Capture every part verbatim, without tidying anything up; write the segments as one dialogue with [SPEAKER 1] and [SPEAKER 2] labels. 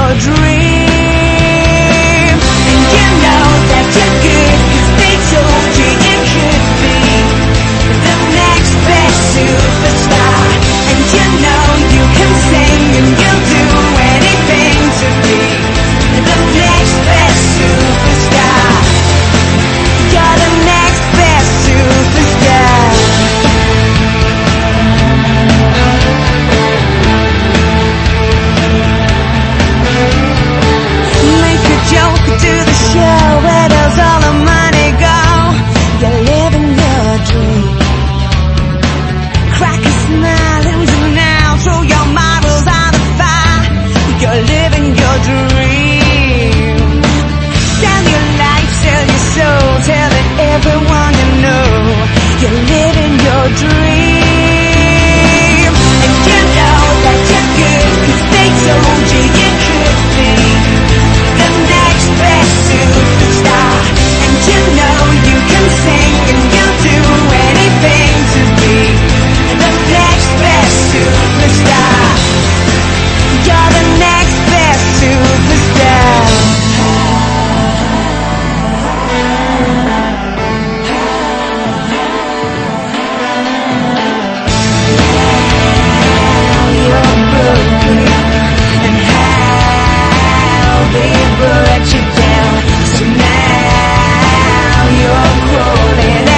[SPEAKER 1] your dream. And you know that you're good, 'cause they told you you could be the next best superstar. And you know you can sing and you'll do anything to be the next best superstar. You're the next best superstar. Make a joke, do the show, where does all the money go? You're living your dream. Crack a smile, lose it now, throw your marbles on the fire. You're living your dream. Sell your life, sell your soul, tell it everyone you know. You're living your dream. And you know that you're good, 'cause they told you you could be the next best superstar. And you know you can sing and you'll do anything to be the next best superstar. You're the next best superstar. You're broken, and how they brought you down. So now you're crawling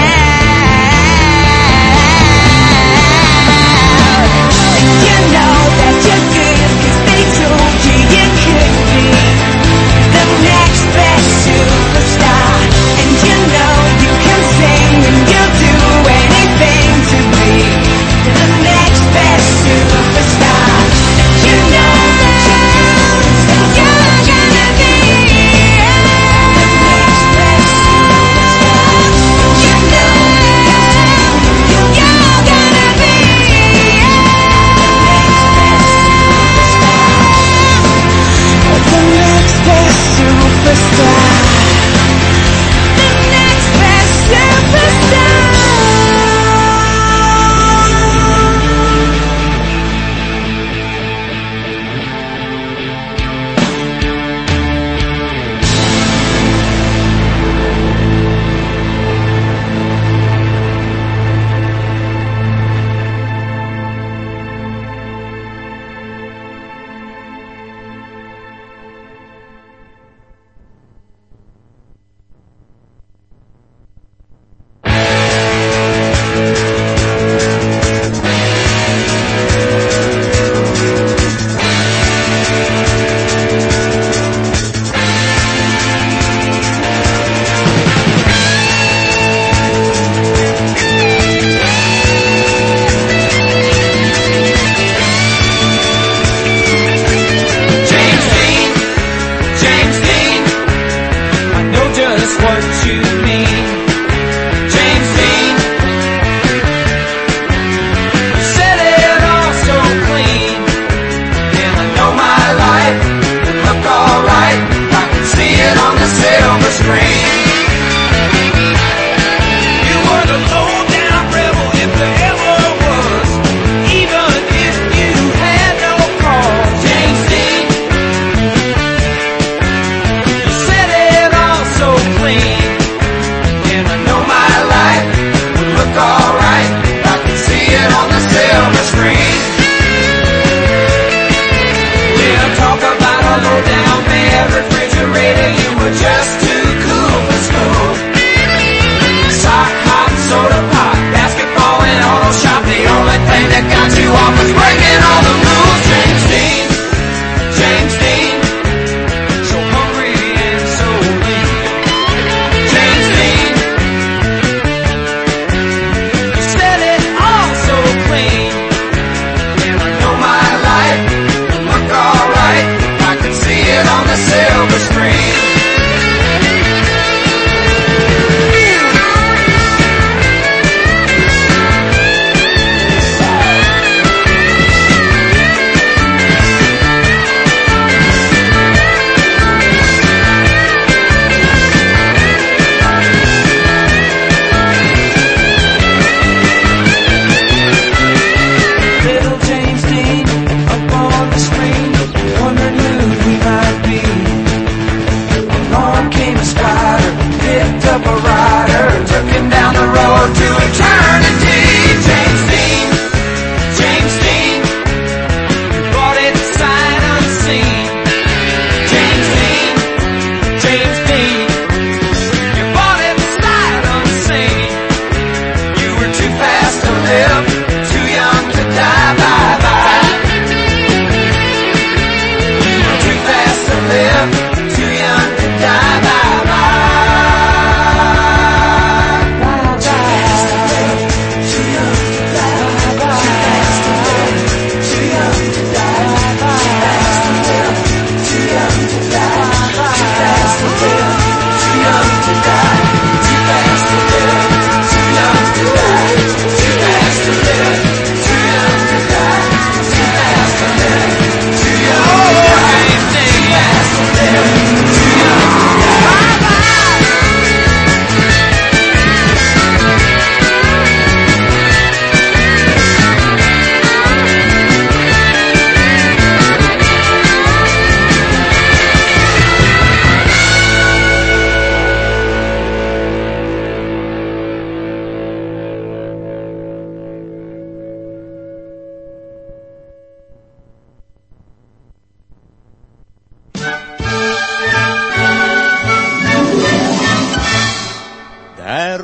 [SPEAKER 1] out. And you know that you're good, 'cause they told you you could be the next best superstar. And you know you can sing and you'll do anything to be the next best superstar. You know that you're good, and you're gonna be the next best superstar. You know you're gonna be the next best superstar. The next best superstar. See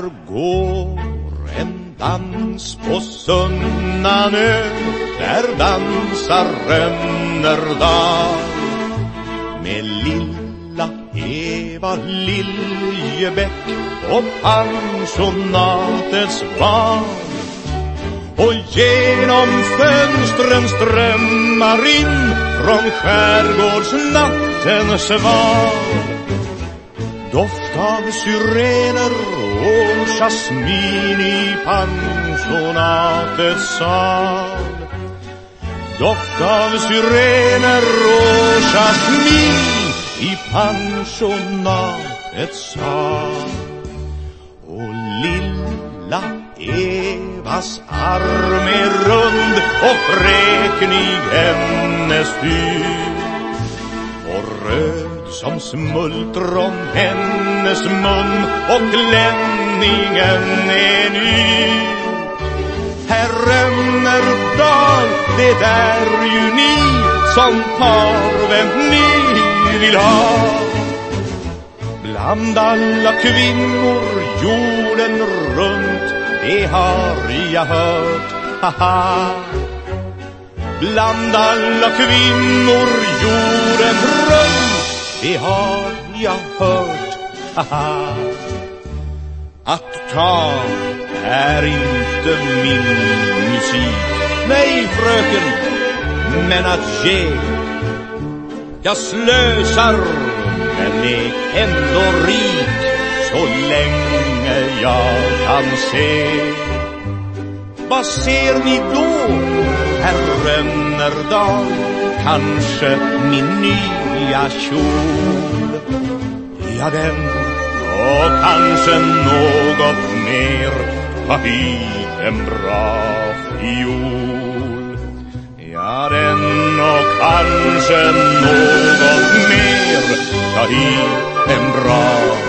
[SPEAKER 2] går en dans på Sunnanö, där dansar Rönnerdal med lilla Eva Liljebäck och pensionatets barn. Och genom fönstren strömmar in från skärgårdsnattens sval doft av syrener och jasmin i pensionatets sal. Doft av syrener och jasmin i pensionatets sal. Och lilla Evas arm är rund och fräknig hennes styr och röd som smultron hennes mun och klänningen är ny. Herr Rönnerdal, det är ju ni som tar vem ni vill ha. Bland alla kvinnor jorden runt, det har jag hört, haha. Bland alla kvinnor jorden runt, det har jag hört, haha. Att ta är inte min musik, nej fröken, men att ge. Jag slösar men är ändå rik så länge jag kan se. Vad ser ni då, herr Rönnerdal? Kanske min nya kjol, ja den, och kanske något mer, ta hit en bra fiol. Ja den, och kanske något mer, ta hit en bra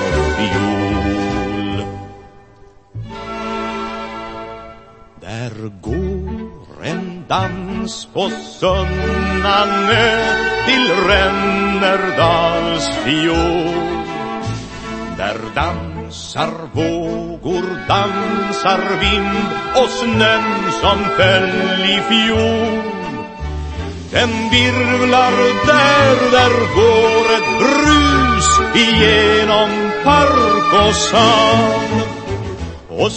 [SPEAKER 2] fiol. Där går en dans på Sunnanö till Rönnerdals fiol. Där dansar vågor, dansar vind och snön som föll i fjol. Den virvlar där, där går ett brus igenom park och sal. Och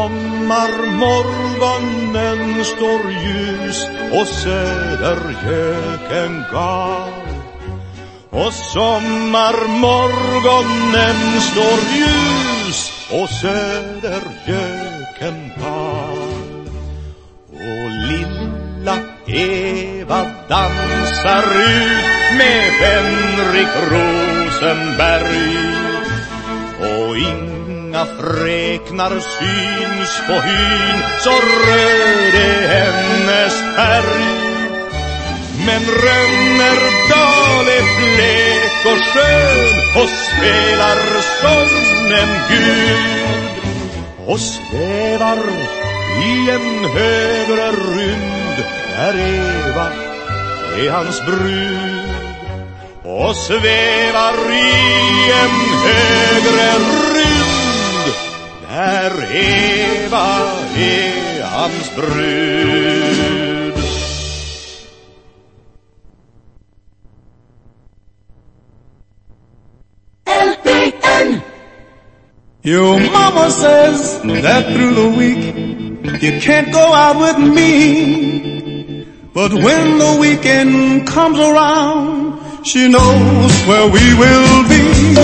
[SPEAKER 2] sommarmorgonen står ljus och södergöken gal. Och sommarmorgonen står ljus och södergöken gal. Och lilla Eva dansar ut med Henrik Rosenberg. Och inga fräknar syns på hyn, så röd är hennes färg. Men Rönnerdal är blek och skön och spelar som en gud och svävar i en högre rymd där Eva är hans brud. Och svävar i en högre rymd där Eva är hans brud.
[SPEAKER 3] Your mama says that through the week you can't go out with me, but when the weekend comes around, she knows where we will be.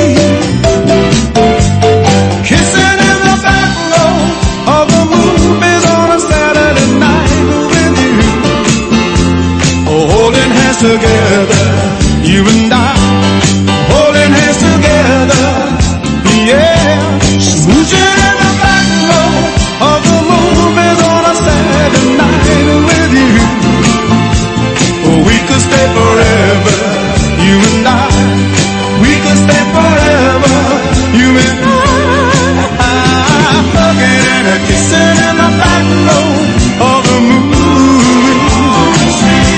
[SPEAKER 3] Kissing in the back row of the movies on a Saturday night with you, holding hands together, you and I, holding hands together, yeah. Smooching in the back row of the movies on a Saturday night with you. Oh, we could stay forever, you and I. We could stay forever, you and I. Hugging and a kissing in the back row of the movies.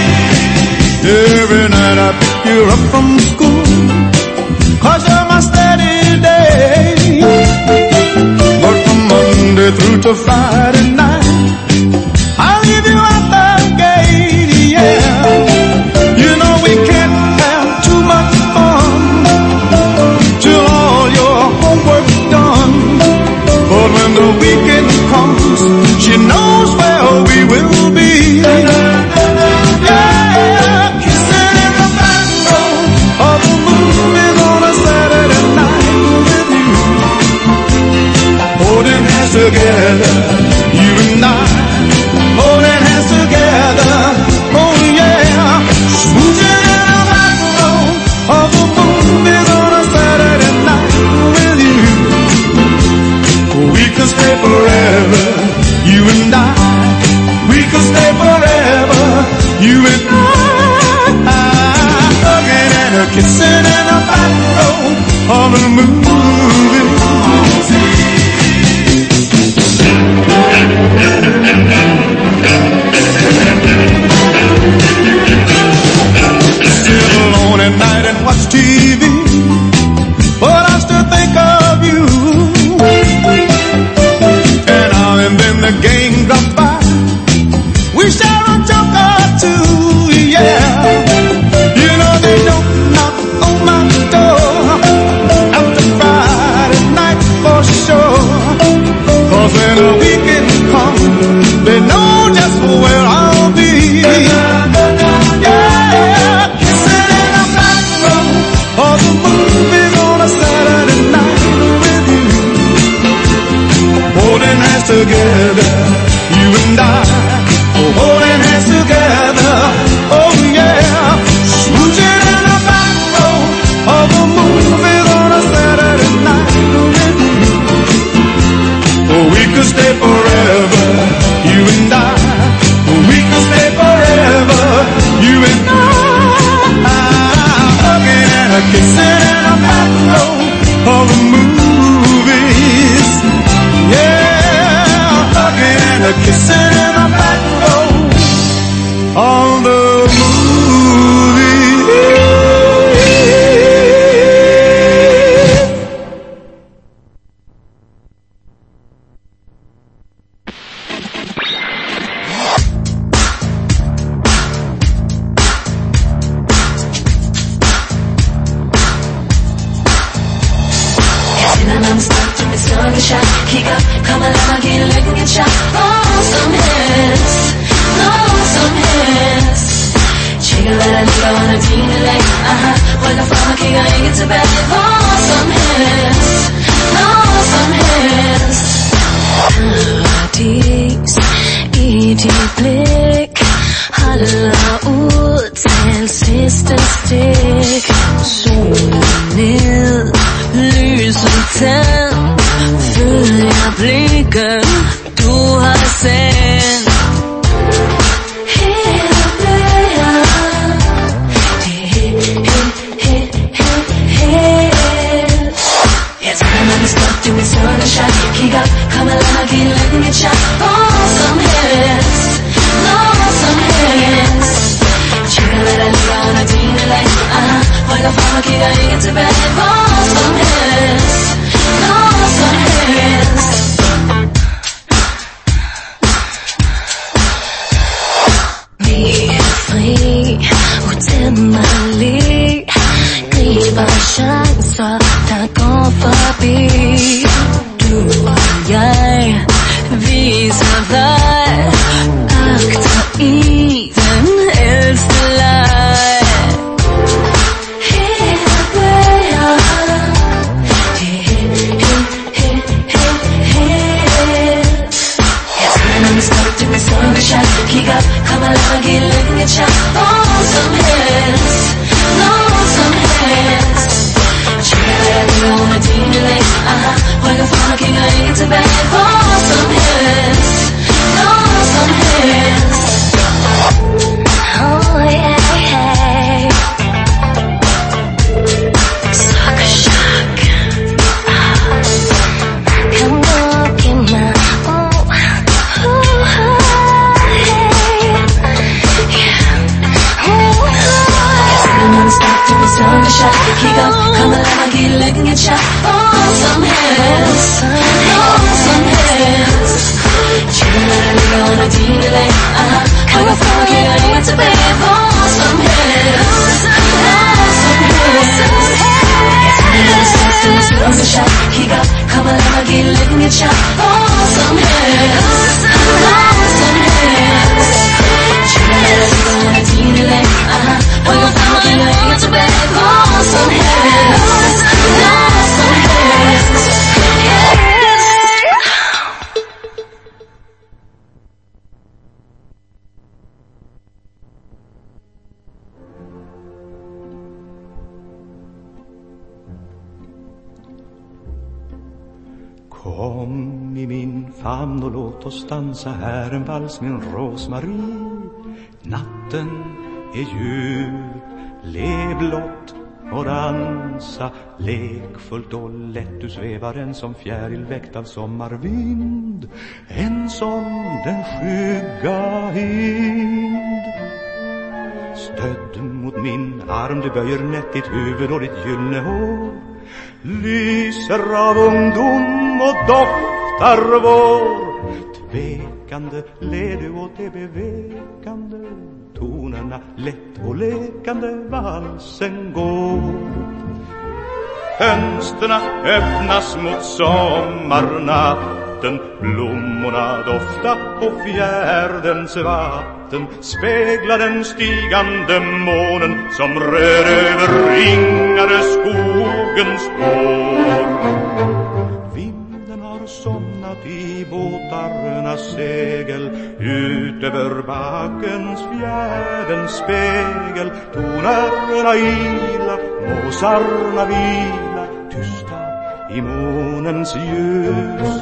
[SPEAKER 3] Every night I pick you up from school, 'cause you're my steady day. But from a to Friday night. I'll leave you at the gate, yeah. You know we can't have too much fun till all your homework's done. But when the weekend comes, she knows where we will be. Yeah, kissing in the back row of the movies on a Saturday night with you. Holding hands together, you and I. Holding hands together, oh yeah. Smooching in the back row of the movies on a Saturday night with you. We could stay forever, you and I. We could stay forever, you and I. Hugging and a kissing in the back row of the movie. Sit alone at night and watch T V, but I still think of you. And now and then the gang drops by, we share a joke or two, yeah. You know they don't knock on my door after Friday night for sure. Cause when the weekend comes, they know just where I'll be. Yeah, kissing in the back row of the movies on a Saturday night with you. Holding hands together, you and I. Holding hands together, oh yeah. Smooching in the back row of the movies on a Saturday night with you. Oh, we could stay forever, you and I. We could stay forever, you and I. Hugging and a kissing in the back row of the movies. Yeah, hugging and a kissing in the back row of the movies.
[SPEAKER 4] I'm stuck in the sun shot. Kick up, come alive, get a leg and get shot. Oh, some hits, no, some hits. Chica, let a nigga on a team delay. Uh-huh, when the farmer king, I ain't get to bed. Oh, some hits, no, some hits. Paradies, idyllic. Alla ord till sista steg. Solen ned, lyset tänd. Följa blicken du har sänt. Hela början. Det är helt, helt, helt, helt. It's time I'm stuck doing sunshine. Kick up, come alive, get a leg and get shot. Oh, some hits, no, some hits. Chica, let a nigga on a team delay. Uh-huh, like a farmer kid, I ain't get to bed. Oh, some hits, no, some hits. Vi är fri och tämmerlig. Gripa chanser, där går förbi. Du och jag visar värld. Akta i den äldste lär. Hela början. Det är helt, helt, helt, helt. Yes, man, I'm stuck doing sunshine. Kick up, come alive, get a leg and get shot. Oh, some hits, no, some hits. Chica, let me on a team delay. Uh-huh, when the farmer king, I ain't get to bed. Oh, some hits, no, some hits. Oh, yeah, yeah. Sucker shock. Come look in my, oh, oh, oh, hey. Yeah, oh, oh. I'm stuck to the sunshine. Kick up, come alive, get a leg and get shot. Oh, some hits, oh, some hits. gonna delay. Uh-huh. Come on, fuck it, I want to pay for some head. Some head. Let's go to the slow shot. Kick up, come on, I'ma get lit in your chop. Oh, some head. Some head. Let's go on a delay. Uh-huh. Come on, fuck it, I want to pay for some head. Some head. Yeah.
[SPEAKER 2] Kom i min famn och låt oss dansa här en vals, min Rosmarie. Natten är djup, lev blott och dansa lekfullt och lätt. Du svävar en som fjäril väckt av sommarvind, en som den skygga hind. Stödd mot min arm du böjer nätt ditt huvud och ditt gyllene hår, lyser av ungdom och doftar vår. Tvekande led du åt det bevekande, tonerna lätt och lekande valsen går. Fönsterna öppnas mot sommarnatten, blommorna dofta på fjärdens vatten, speglar den stigande månen som rör över ringade skogens spår. Vinden har somnat i båtarnas segel, ut över backens fjärdens spegel. Tonarna ila, måsarna vila, tysta i månens ljus.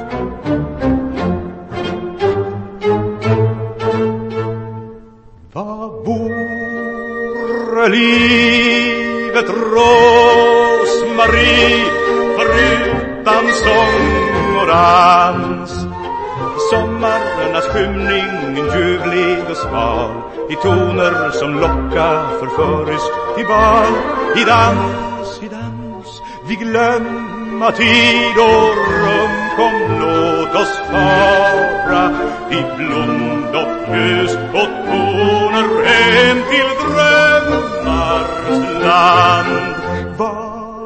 [SPEAKER 2] Vad vore livet, Rosmarie, förutan sång och dans? Sommarnas skymning, ljuvlig och sval, i toner som lockar förföriskt till bal. I dans, i dans, vi glömma tid och rum. Kom, låt oss fara i blond och ljus och toner hem till drömmars land. Vad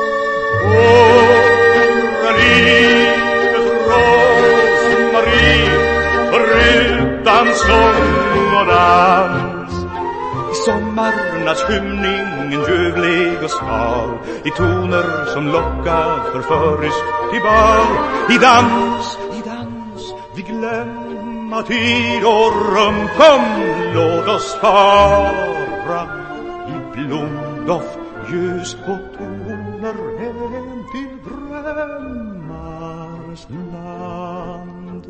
[SPEAKER 2] vore livet, Rosmarie, förutan sång och dans? I sommarnas skymning, en ljuvlig och sval, i toner som lockar förföriskt till bal. I dans, i dans, vi glömma tid och rum. Kom, låt oss fara i blomdoft, ljus och toner hem till drömmars land.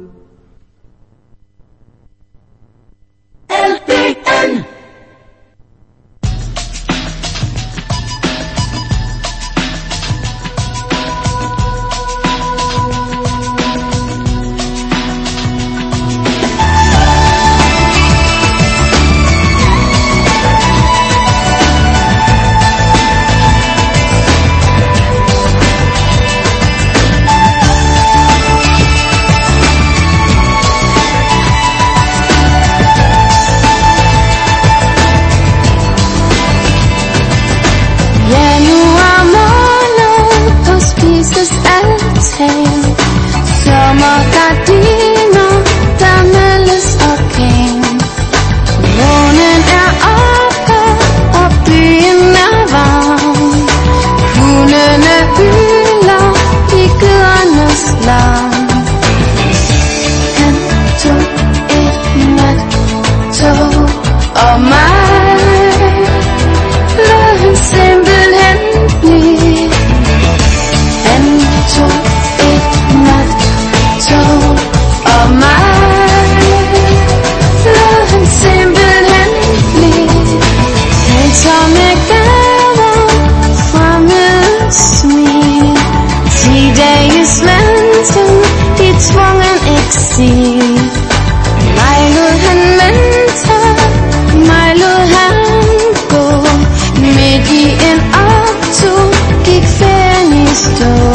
[SPEAKER 1] L P N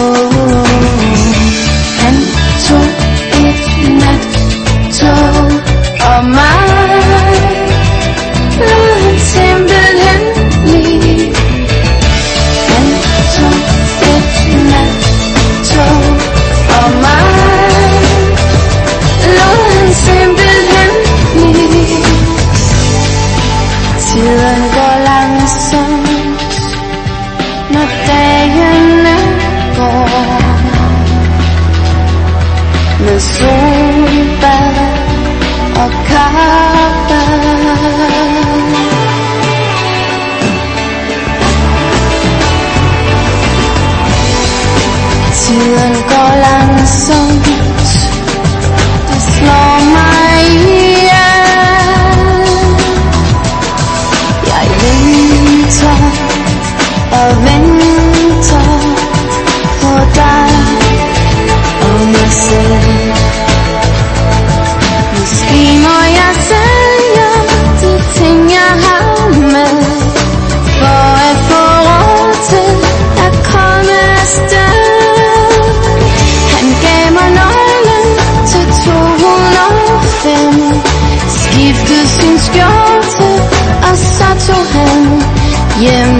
[SPEAKER 4] And so it not so Tiden går langsomt, det slår mig ihjel. Jeg venter og venter på dig og mig selv. Måske må jeg sælge de ting jeg har med, for at få råd til at komme afsted. Han gav mig nøglen til to hundrede og fem, skiftede sin skjorte og så tog han hjem.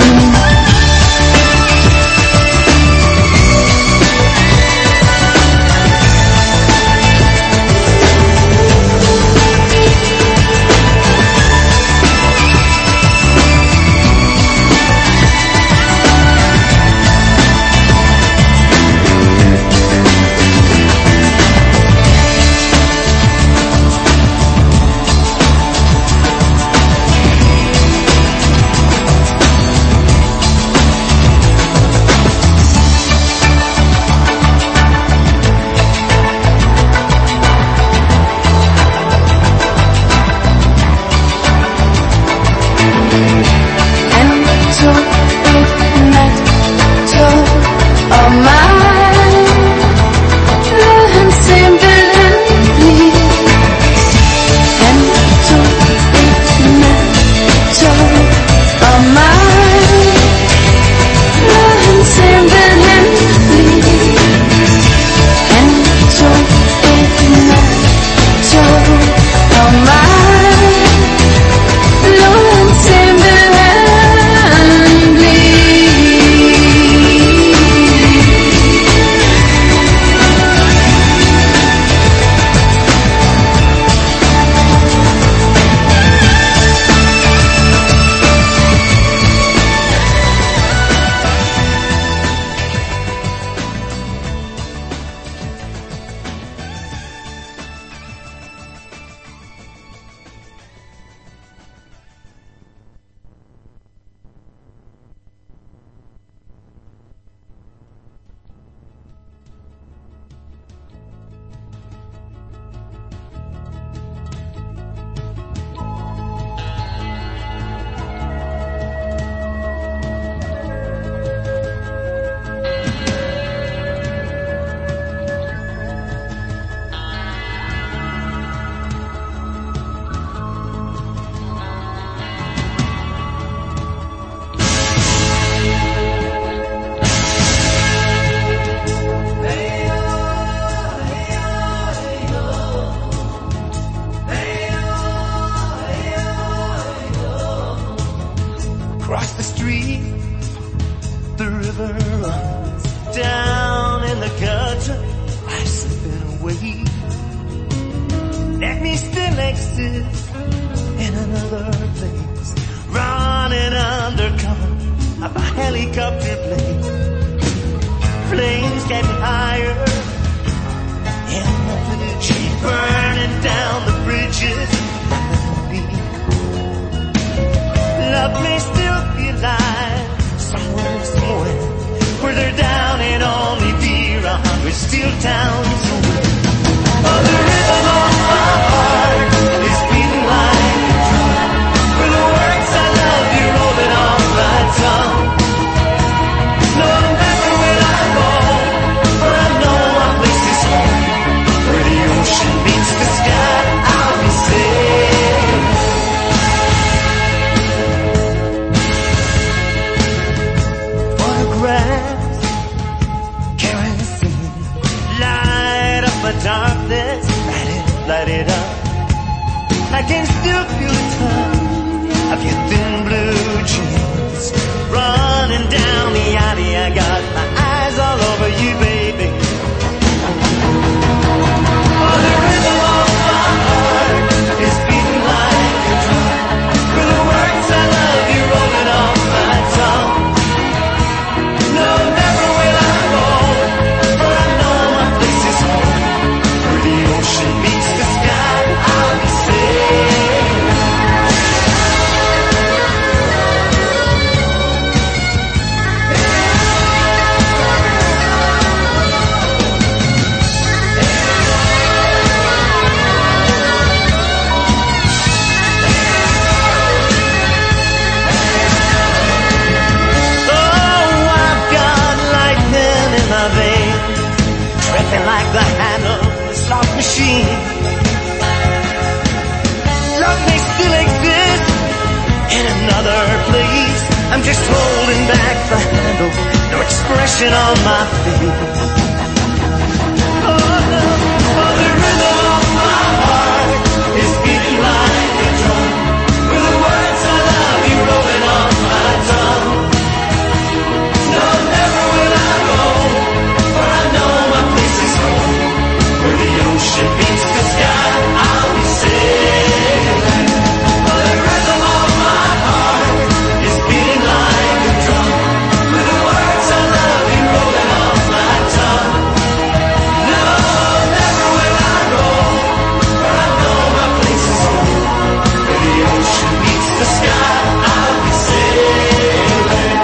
[SPEAKER 5] expression on my face. Oh, love, oh, the rhythm of my heart is beating like a drum, with the words I love you rolling off my tongue. No, never will I roam, for I know my place is home, where the ocean meets the sky. I'll be sailing. Oh, the rhythm of my heart is beating like a drum, with the words I love you rolling off my tongue. No, never will I roam, for I know my place is home, where the ocean meets the sky. I'll be sailing.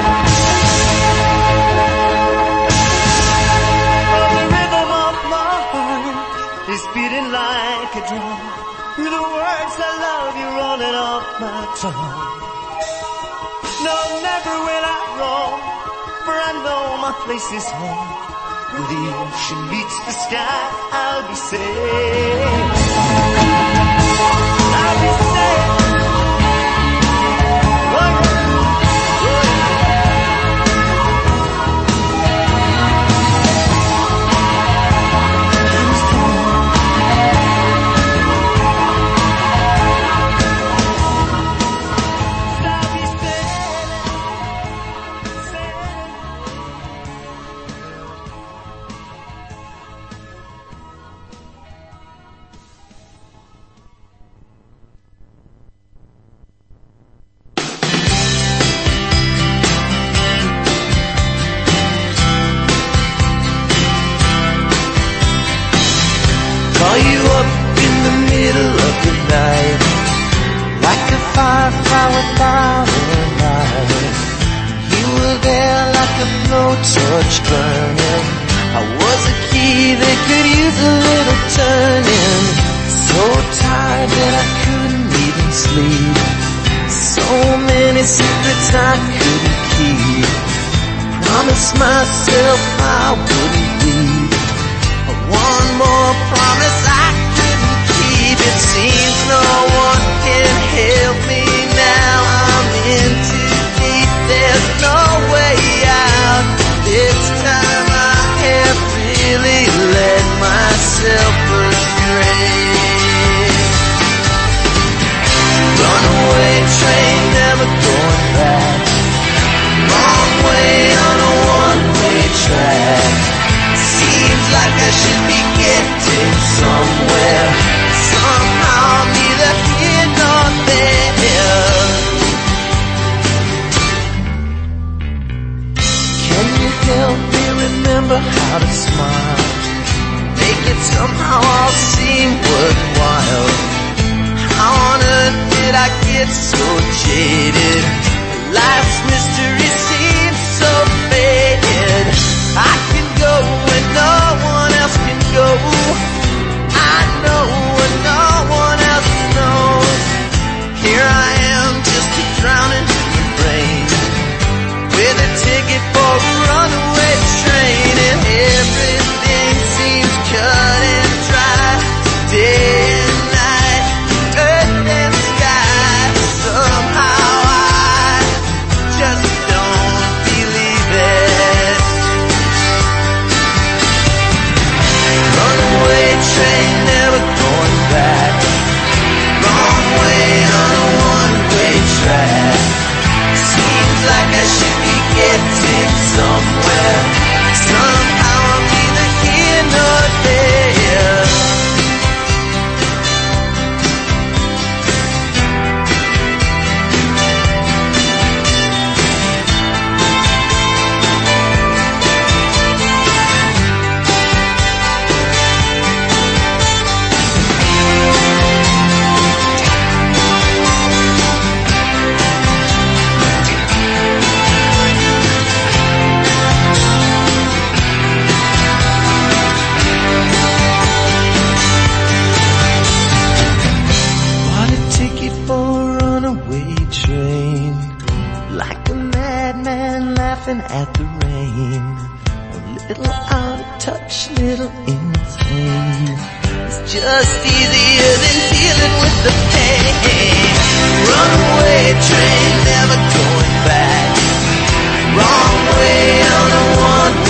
[SPEAKER 5] Oh, the rhythm of my heart is beating like a drum, with the words I love you rolling off my tongue. No, never will I roam, for I know my place is home, where the ocean meets the sky. I'll be safe. I'll be safe. Oh, yeah. Oh, yeah. I'll be sailing, sailing. Call you up in the middle of the night, like a firefly without a light. You were there like a blowtorch burning. I was a key that could use a little turning. So tired that I couldn't even sleep. So many secrets I couldn't keep. Promised myself I wouldn't leave. One more promise I couldn't keep. It seems no one can help me now. I'm in too deep, there's no way out. This time I have really let myself astray. Runaway train, never going back. Wrong way on a one-way track. Seems like I should be getting somewhere. Somehow I'm neither here nor there. Can you help me remember how to smile? Make it somehow all seem worthwhile. How on earth did I get so jaded? Life's mystery seems so faded. I can go when no one else can go. I know when no one else knows. Here I am, just a drowning in rain, with a ticket for a runaway train, and everything seems cut and dry. Day and night, earth and sky. Somehow I just don't believe it. Runaway train, never going back. Wrong way on a one-way track. Seems like I should be getting somewhere. Somehow I'm neither here nor there. Bought a ticket for a runaway train, like a madman laughing at the rain. A little out of touch, little insane. It's just easier than dealing with the pain. Runaway train, never going back. Wrong way on a one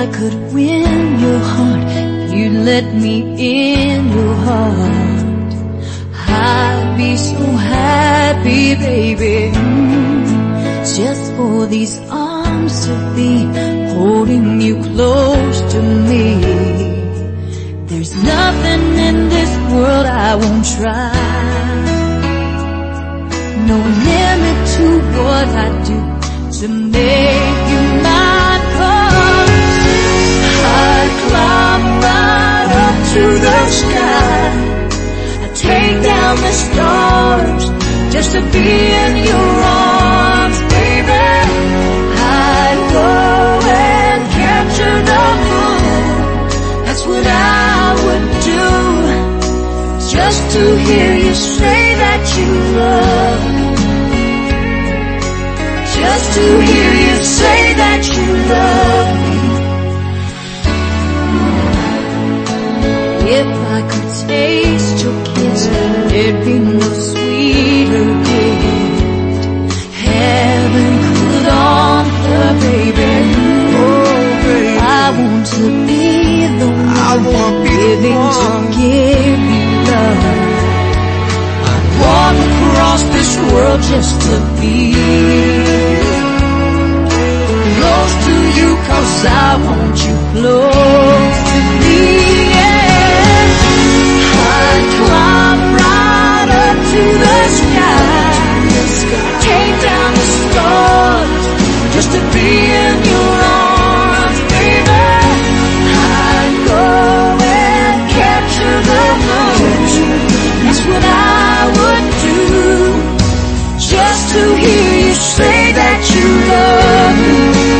[SPEAKER 4] I could win your heart, you'd let me in your heart, I'd be so happy, baby. Just for these arms to be holding you close to me. There's nothing in this world I won't try. No limit to what I do to make you mine. 'Cause I'd climb right up to the sky, I'd take down the stars just to be in your arms, baby. I'd go and capture the moon, that's what I would do, just to hear you say that you love me. Just to hear you say that you love me. If I could taste your kiss, there'd be no sweeter gift heaven could offer, baby. Oh, baby, I want to be the one living to give you love. I'd walk across this world just to be close to you, 'cause I want you close to me. Yeah. I'd climb right up to the sky, take down the stars just to be in your arms, baby. I'd go and capture the moon, that's what I would do, just to hear you say that you love me.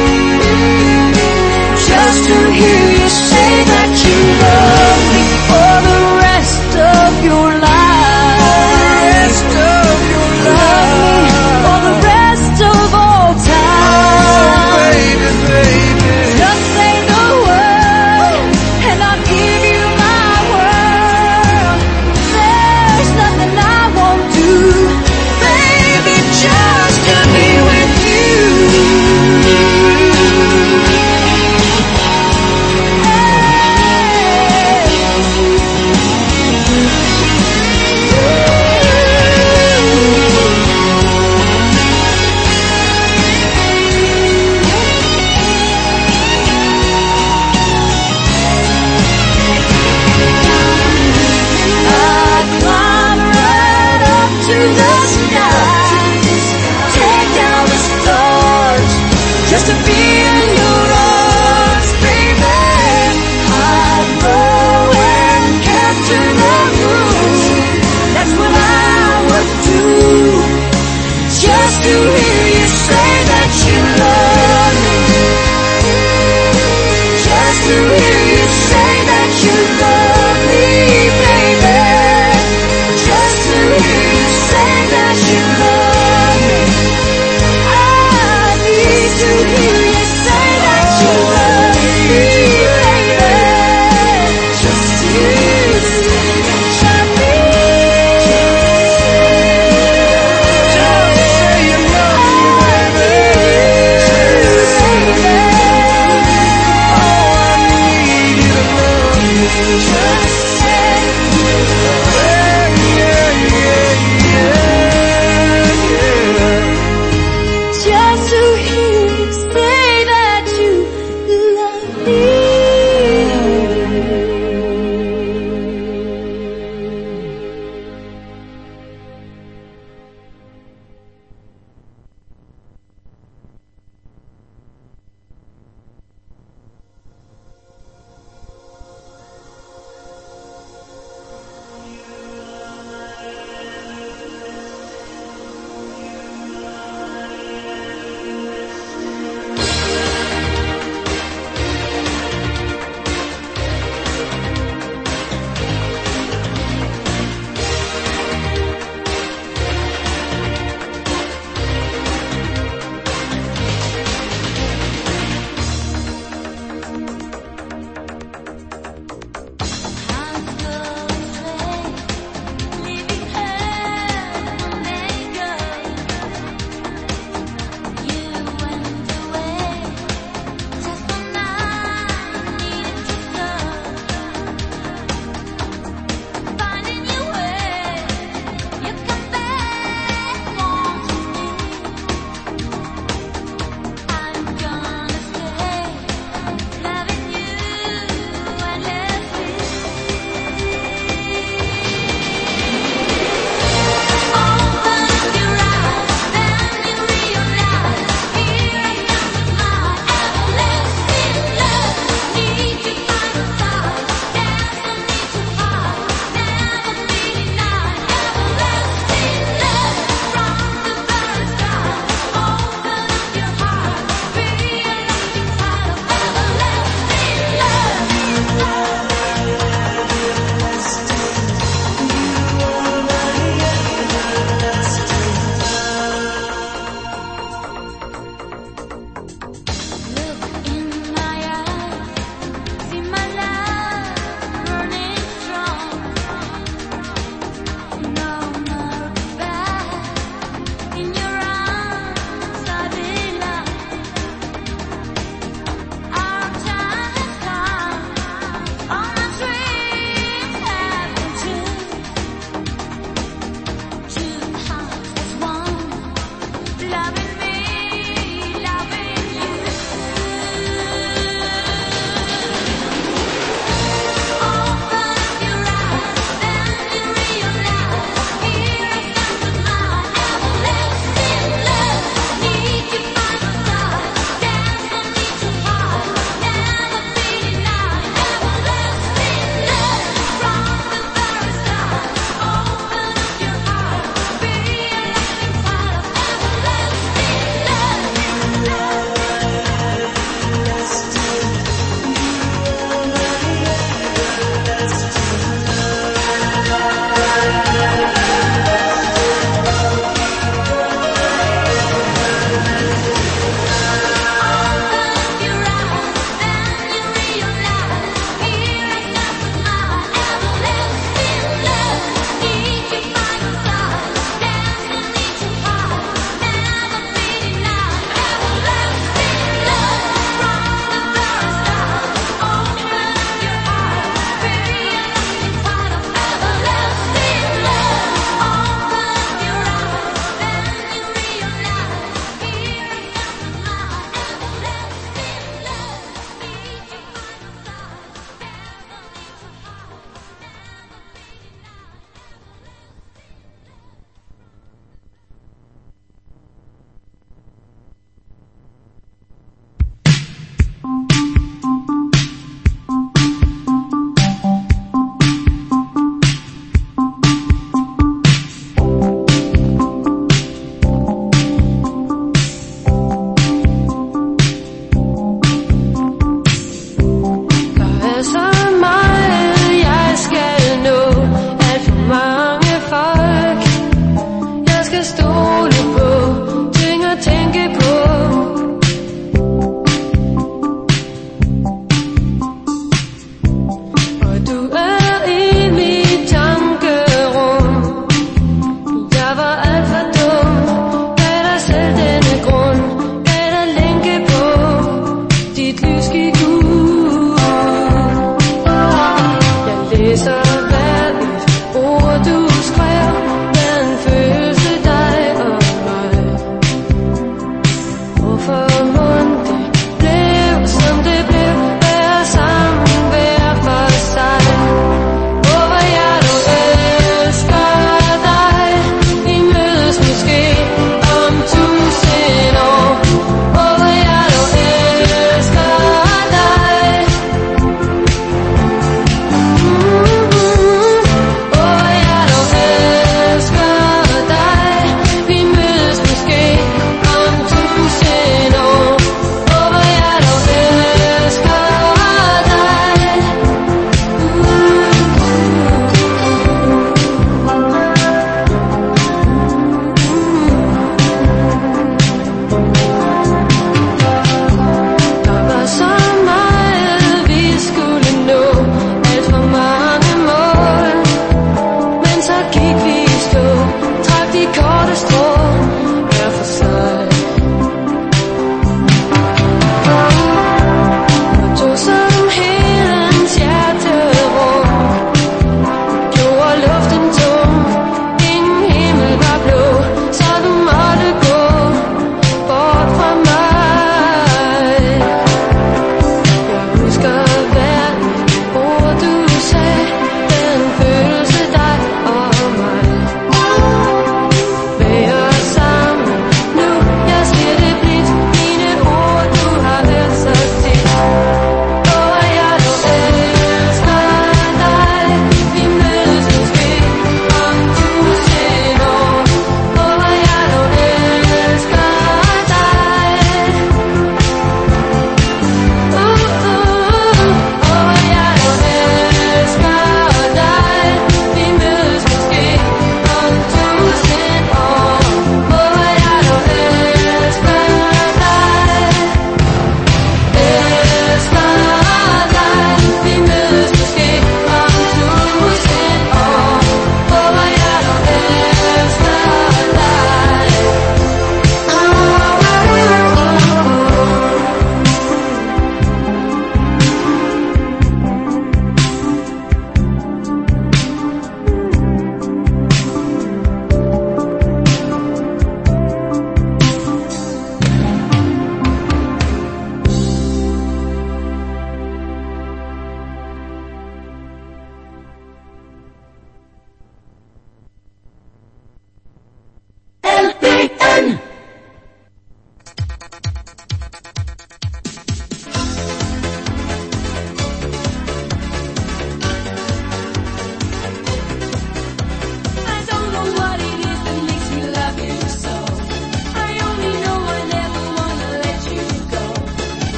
[SPEAKER 4] Just to hear you say that you love me for the rest of your life. For the rest of your life. For the rest of all time. Oh, baby, baby. Just say the word and I'll give you my world. There's nothing I won't do, baby, just to be with you. Just to be in your arms, baby. I'd go and capture the moon, that's what I would do, just to hear you say that you love me. Just to hear you say that you love me, baby. Just to hear you say that you love me. To hear you say that you love me, baby. Just to hear you say that you love me. Just say you love me, baby. Oh, I need you to love me. Just say you love me. Yeah, yeah, yeah, yeah. Just to hear say that you love me.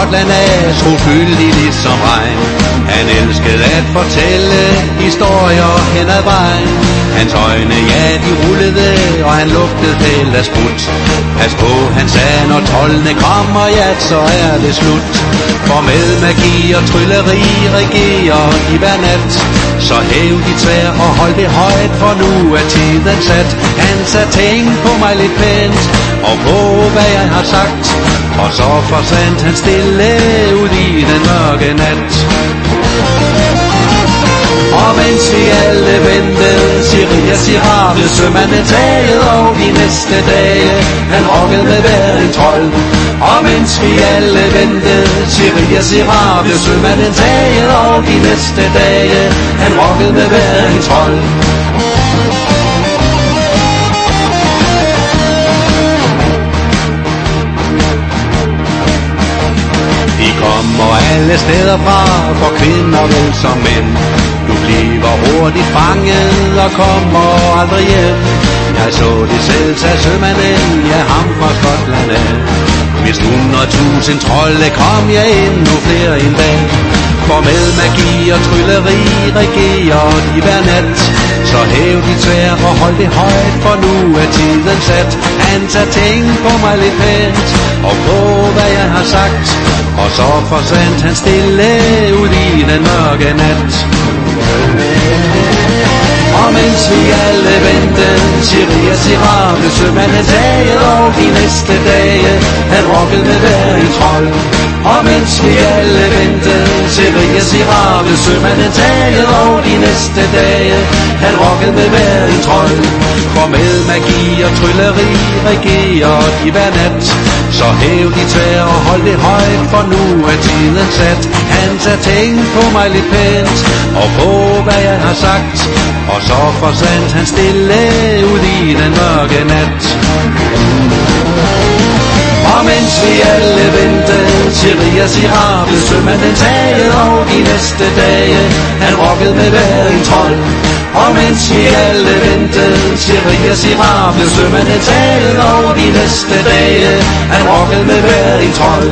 [SPEAKER 6] Skotland er skofyldig ligesom regn. Han elskede at fortælle historier hen ad vejen. Hans øjne, ja, de rullede, og han lugtede pæl af sprut. Pas på, han sagde, når troldene kommer, ja, så er det slut. For med magi og trylleri regerer de hver nat. Så hæv de tvær og hold det højt, for nu er tiden sat. Han sagde, tænk på mig lidt pænt, og på hvad jeg har sagt. Og så forsvandt han stille ud i den mørke nat. Og mens vi alle ventede, Siria Sirah blev sømanden taget, og de næste dage, han rokkede med hver en trold. Og mens vi alle ventede, Siria Sirah blev sømanden taget, og de næste dage, han rokkede med hver en trold. De kommer alle steder fra, for kvinder vel som mænd. Du bliver hurtigt fanget og kommer aldrig hjem. Jeg så det selv, sagde sømanden, ja, ham fra Skotland af. Hvis hundredtusind trolde kom jeg endnu flere en dag. For med magi og trylleri regerer de hver nat. Så hæv de tvær og hold det højt, for nu er tiden sat. Han tager tænk på mig lidt pænt, og på hvad jeg har sagt. Og så forsvandt han stille ud i den mørke nat. Og mens vi alle ventede, Siria Sirah blev sømanden taget, og de næste dage, han rokkede med hver en trold. Og mens vi alle ventede, Siria Sirah blev sømanden taget, og de næste dage, han rokkede med hver en trold. For med magi og trylleri regerer de hver nat. Så hæv de tvær og hold det højt, for nu er tiden sat. Han tager tænk på mig lidt pænt, og på hvad jeg har sagt. Og så forsvandt han stille ud i den mørke nat. Og mens vi alle ventede, Siria Sirah blev sømanden taget, og de næste dage, han rokkede med hver en trold. Og mens vi alle ventede, Siria Sirah blev sømanden taget, og de næste dage, han rokkede med hver en trold.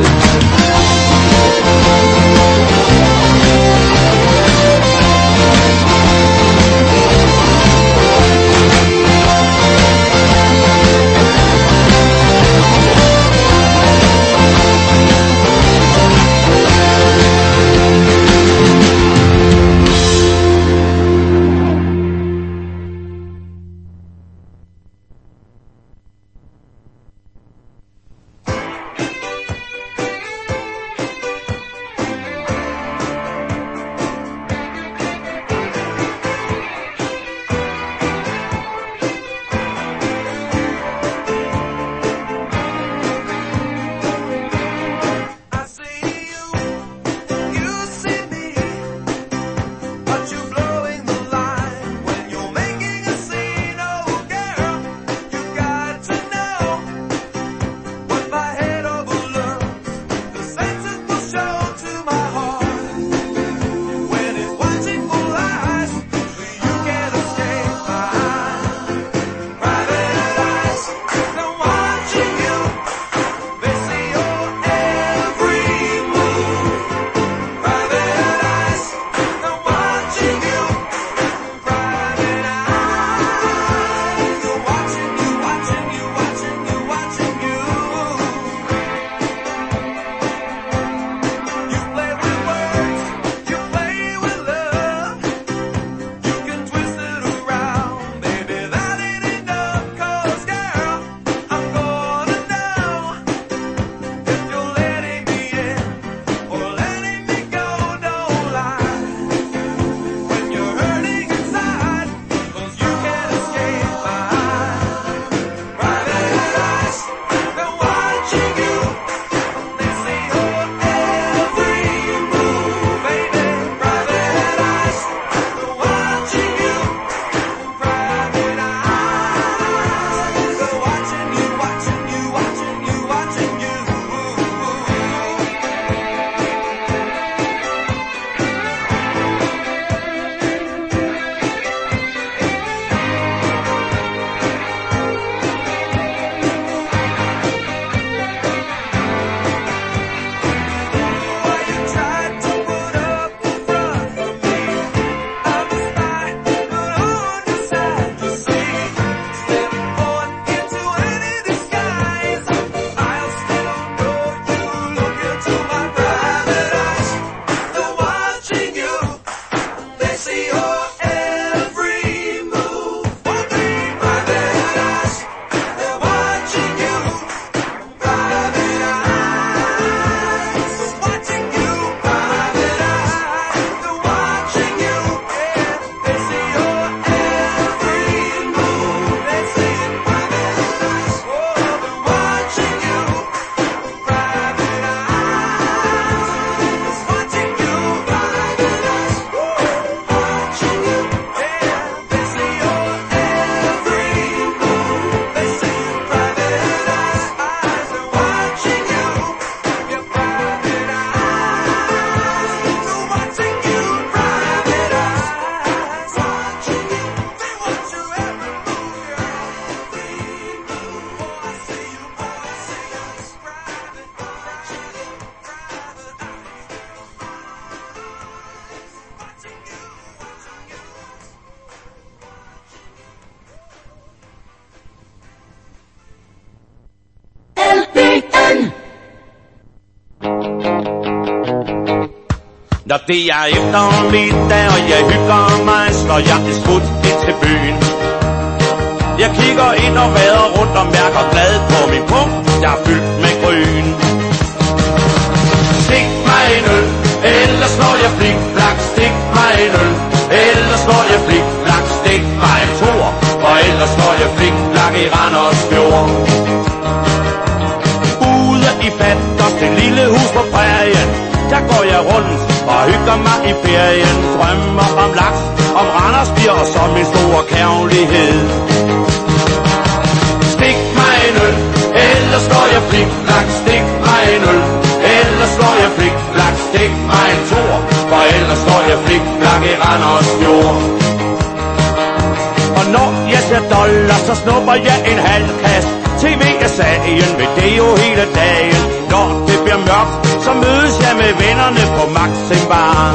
[SPEAKER 7] Når det er eftermiddag, og jeg hygger mig, slår jeg et smut ind til byen. Jeg kigger ind og vader rundt og mærker glad på min punkt, der er fyldt med grøn. Stik mig en øl, ellers slår jeg flik-flak. Stik mig en øl, ellers slår jeg flik-flak. Stik mig en tor, og ellers slår jeg flik-flak i Randers Fjord. Ude i fatters det lille hus på prærien, der går jeg rundt og hygger mig i ferien. Drømmer om laks, om Randers bier og så min store kærlighed. Stik mig en øl, ellers slår jeg flik-flak. Stik mig en øl, ellers slår jeg flik-flak. Stik mig en tor, for ellers slår jeg flik-flak i Randers Fjord. Og når jeg ser dollar, så snupper jeg en halv kast. T V er sagen, ved det jo hele dagen. Når det bliver mørkt, så mødes jeg med vennerne på Maxim Bar.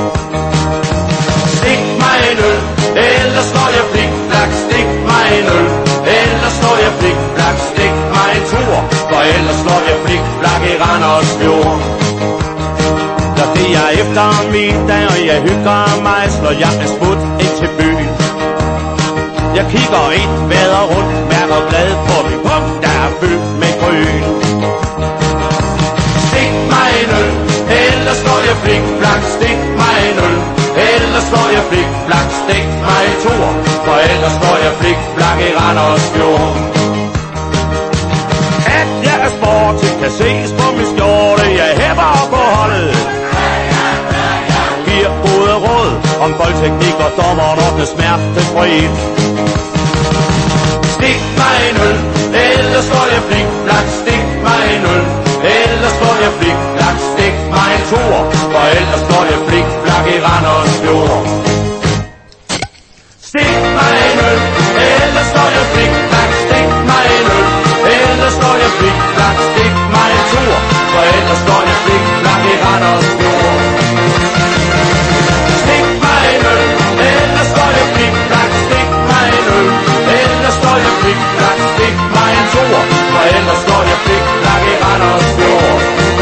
[SPEAKER 7] Stik mig en øl, ellers slår jeg flik-flak. Stik mig en øl, ellers slår jeg flik-flak. Stik mig en tur, for ellers slår jeg flik-flak i Randers Fjord. Når det er eftermiddag, og jeg hygger mig, slår jeg en smut ind til byen. Jeg kigger ind, vader rundt, mærker glad på min punkt, der er fyldt med grøn. Stik mig en øl, ellers slår jeg flik-flak. Stik mig en øl, ellers slår jeg flik-flak. Stik mig en tor, for ellers slår jeg flik-flak i Randers Fjord. At jeg er sportig, kan ses på min skjorte, jeg hæpper på holdet. Giver både råd om boldteknik og dommerne smertefrit. Stik mig en øl, ellers slår jeg flik-flak. Stik mig en øl, ellers slår jeg flik-flak. Stik mig en tor, for ellers slår jeg flik-flak i Randers Fjord. Stik mig en øl, ellers slår jeg flik-flak. Stik mig en øl, ellers slår jeg flik-flak. Stik mig en tor, for ellers slår jeg flik-flak i Randers Fjord. Stik mig en øl, ellers slår jeg flik-flak. Stik mig en øl, ellers slår jeg flik-flak. Stik mig en tor, for ellers slår jeg flik-flak i Randers Fjord.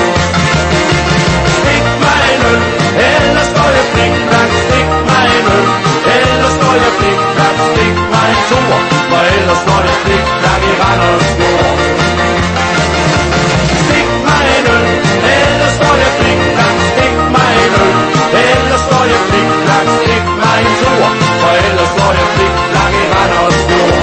[SPEAKER 7] Stik mig en øl, ellers slår jeg flik-flak. Stik mig en øl, ellers slår jeg flik-flak. Stik mig en tor, for ellers slår jeg flik-flak i Randers Fjord. Stik mig en øl, ellers slår jeg flik-flak. Stik mig en øl, ellers slår jeg flik-flak. Stik mig en tor, for ellers slår jeg flik-flak i Randers Fjord.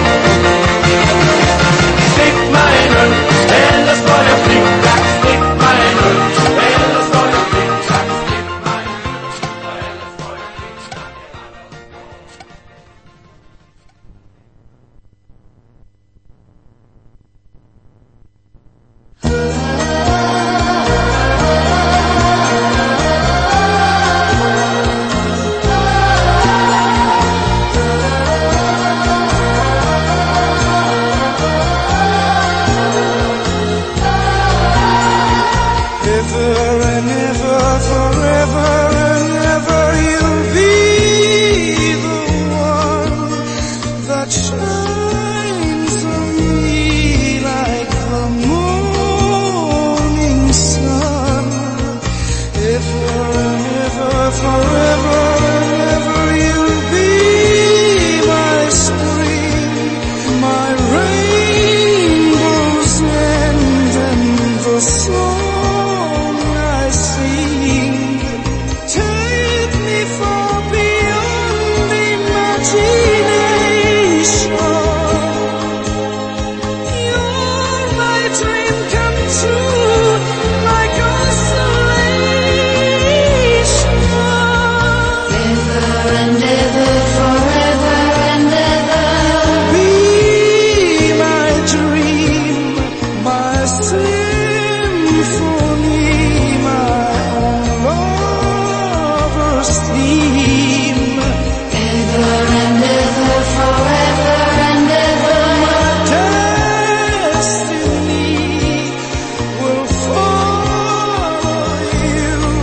[SPEAKER 7] Stik mig en øl, ellers slår jeg flik-flak. Stik mig en øl, ellers slår jeg flik-flak. Stik mig en øl, for ellers slår jeg flik-flak i Randers
[SPEAKER 3] Ever and ever, forever and ever, you'll be the one that shines on me like the morning sun. Ever and ever, forever